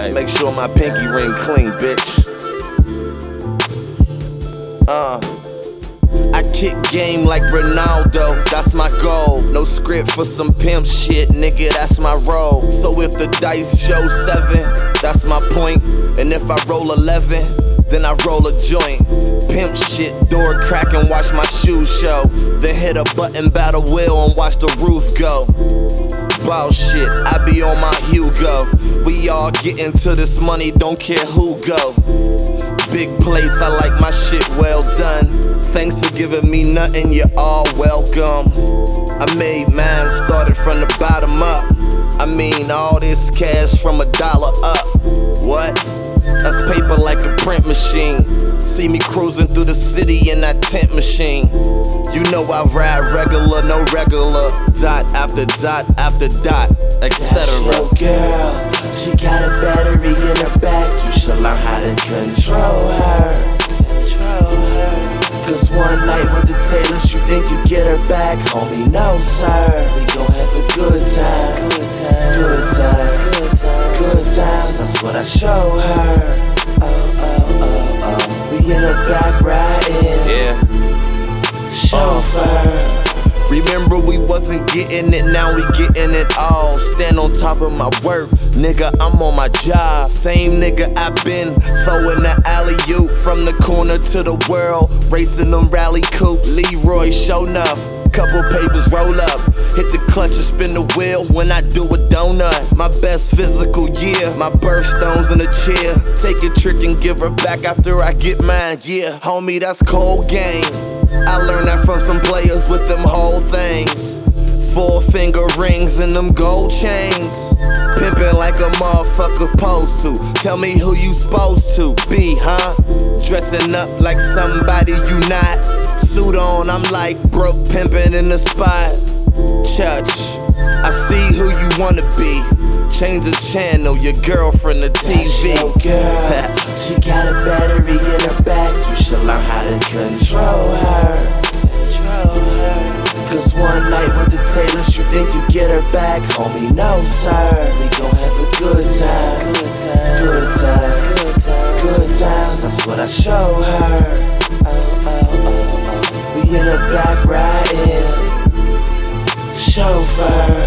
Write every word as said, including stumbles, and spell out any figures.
Just make sure my pinky ring clean, bitch. Uh, I kick game like Ronaldo, that's my goal. No script for some pimp shit, nigga, that's my role. So if the dice show seven, that's my point. And if I roll eleven, then I roll a joint. Pimp shit, door crack and watch my shoes show. Then hit a button, battle wheel and watch the roof go. Ball shit, I be on my Hugo. We all get into this money, don't care who go. Big plates, I like my shit well done. Thanks for giving me nothing, you're all welcome. I made mine, started from the bottom up. I mean all this cash from a dollar up. What? That's paper like a print machine. See me cruising through the city in that tent machine. You know I ride regular, no regular. Dot after dot after dot, et cetera. That's your girl, she got a battery in her back. You should learn how to control her. Control her. Cause one night with the Taylors, you think you get her back? Homie, no sir. We gon' have a good time. Good time. Good time. Good time. Good times, that's what I show her. Oh, oh, oh, oh. We in her back riding. Yeah. Chauffeur. Remember we wasn't getting it, now we getting it all. Stand on top of my work, nigga, I'm on my job. Same nigga I been throwing the alley-oop from the corner to the world, racing them rally coupes. Leroy show enough, couple papers roll up, hit the clutch and spin the wheel when I do a donut. My best physical year, my birthstones in a chair. Take a trick and give her back after I get mine, yeah. Homie, that's cold game. I learned that from some players with them whole things. Four finger rings and them gold chains. Pimpin' like a motherfucker supposed to. Tell me who you supposed to be, huh? Dressing up like somebody you not. Suit on, I'm like broke pimpin' in the spot. Church, I see who you wanna be. Change the channel, your girlfriend, the T V. That's your girl, she got a battery in her back. You should learn how to control her. Control her. Cause one night with the Taylors, you think you get her back? Homie, no sir. We gon' have a good time. Good time. Good time. Good time. Good times, that's what I show her. Oh, oh, oh, oh. We in her back riding. Chauffeur.